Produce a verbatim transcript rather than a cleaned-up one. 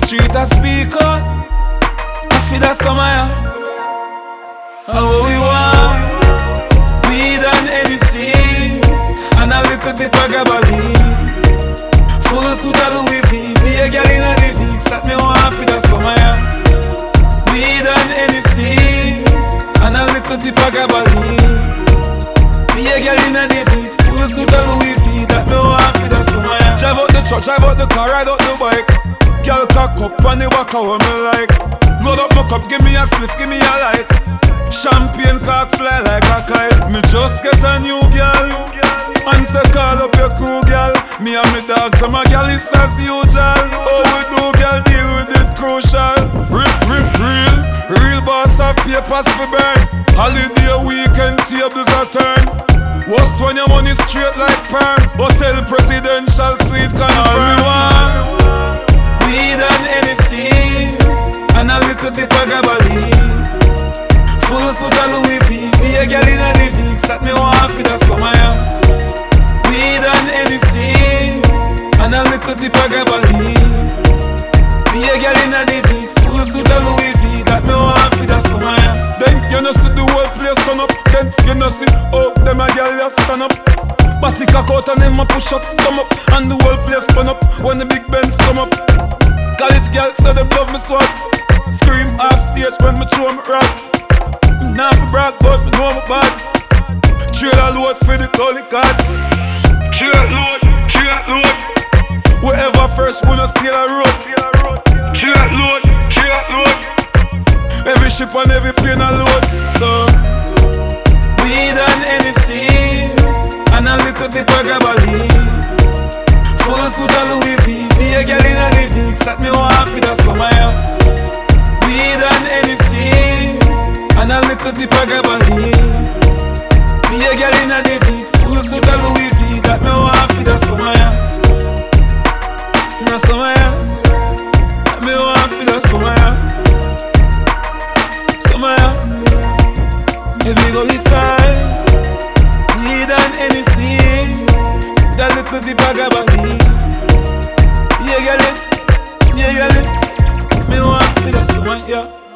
street a speak out. I feel that summer, yeah. And what we want, weed and Hennessy, and a little dip of Gabardine. Full suit of Louis V, be a girl in a the Vix, that me want for that summer, yeah. Weed and Hennessy, and a little dip of Gabardine. Be a girl in a the Vix, full suit of Louis V, that me want for that summer, yeah. Drive out the truck, drive out the car, ride out the bike. Girl cock up on the walk how me like. Load up my cup, give me a spliff, give me a light. Champagne cock fly like a kite. Me just get a new girl, and say call up your crew, girl. Me and me dogs, and my girl is as usual. Oh, we do, girl, deal with it crucial. Rip, rip, real, real boss of papers for burn. Holiday weekend tables a turn. What's when your money straight like perm? Hotel presidential suite confirm. Weed and Hennessy, and a little dip of Gabardine. Full suit of Louis V, be a girl in a the Vix, that me want for that summer, yeah. Weed and Hennessy, and a little dip of Gabardine. Be a girl in a the Vix, full suit of Louis V, that me want for that summer, yeah. Then you know see the whole place turn up. Then you know see, oh, them a girl just stand up. Body cock out and them a push up, stomach, and the whole place burn up when the big Benz come up. College girls say they love me swag. Scream off stage when me throw me rap. Not for brag, but me know me bad. Trailer load for the gully card. Trailer load, trailer load. Wherever first, we no steal a road. Trailer load, trailer load. Every ship and every plane a load. So, weed and Hennessy, and a little dip of Gabardine. Full suit of Louis V, be a girl in a the Vix, that me want for that summer, yeah. Weed and Hennessy, and a little dip of Gabardine. Be a girl in a the Vix, full suit of Louis V, that me want for that summer, yeah. That summer, yeah. That me want for that summer, yeah. Summer, yeah. If you go this side, weed and Hennessy, that little dip of Gabardine. Yeah, girl, yeah, girl, me want for that summer, yeah.